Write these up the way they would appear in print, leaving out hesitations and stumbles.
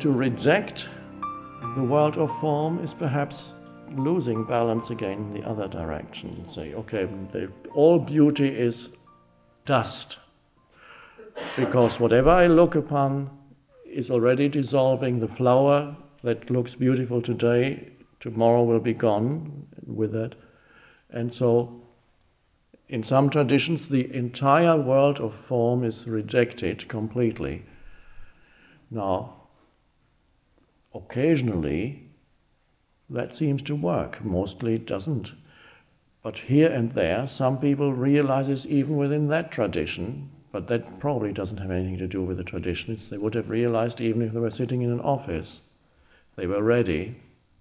To reject the world of form is perhaps losing balance again in the other direction. Say, okay, all beauty is dust, because whatever I look upon is already dissolving. The flower that looks beautiful today, tomorrow will be gone with it. And so, in some traditions, the entire world of form is rejected completely. Now, occasionally, that seems to work. Mostly it doesn't. But here and there, some people realize this even within that tradition, but that probably doesn't have anything to do with the traditions. They would have realized even if they were sitting in an office. They were ready.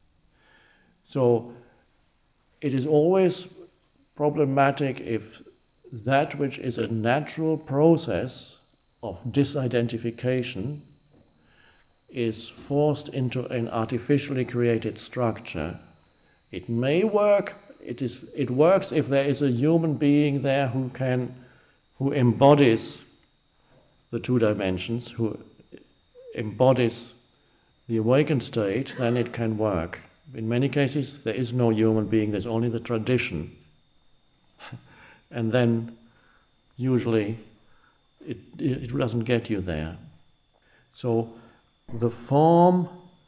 So it is always problematic if that which is a natural process of disidentification is forced into an artificially created structure. It may work. It works if there is a human being there who embodies the two dimensions, who embodies the awakened state, then it can work. In many cases, there is no human being, there's only the tradition. And then, usually, it doesn't get you there. So, the form,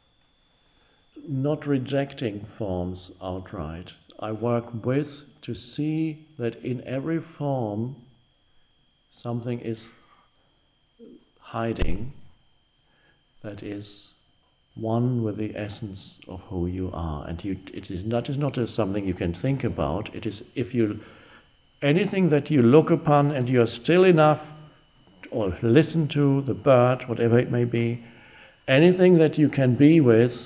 not rejecting forms outright, I work with to see that in every form something is hiding that is one with the essence of who you are. And that is not something you can think about. It is anything that you look upon and you are still enough, or listen to the bird, whatever it may be, anything that you can be with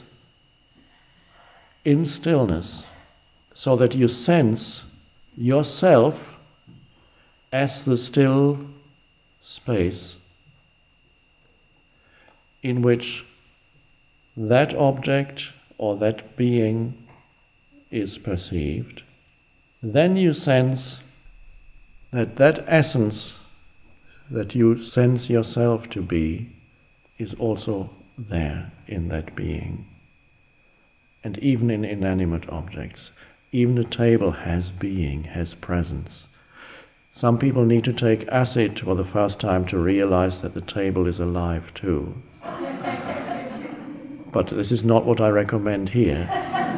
in stillness, so that you sense yourself as the still space in which that object or that being is perceived, then you sense that essence that you sense yourself to be is also there in that being. And even in inanimate objects, even a table has being, has presence. Some people need to take acid for the first time to realize that the table is alive too. But this is not what I recommend here.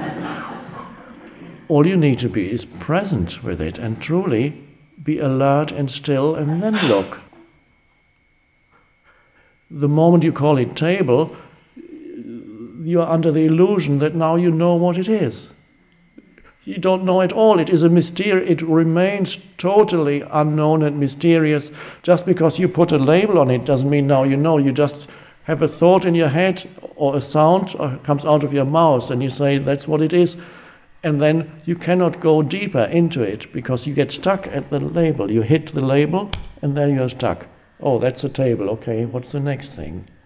All you need to be is present with it and truly be alert and still and then look. The moment you call it table, you are under the illusion that now you know what it is. You don't know at all. It is a mystery. It remains totally unknown and mysterious. Just because you put a label on it doesn't mean now you know. You just have a thought in your head or a sound comes out of your mouth and you say that's what it is. And then you cannot go deeper into it because you get stuck at the label. You hit the label and there you're stuck. Oh, that's a table. Okay, what's the next thing?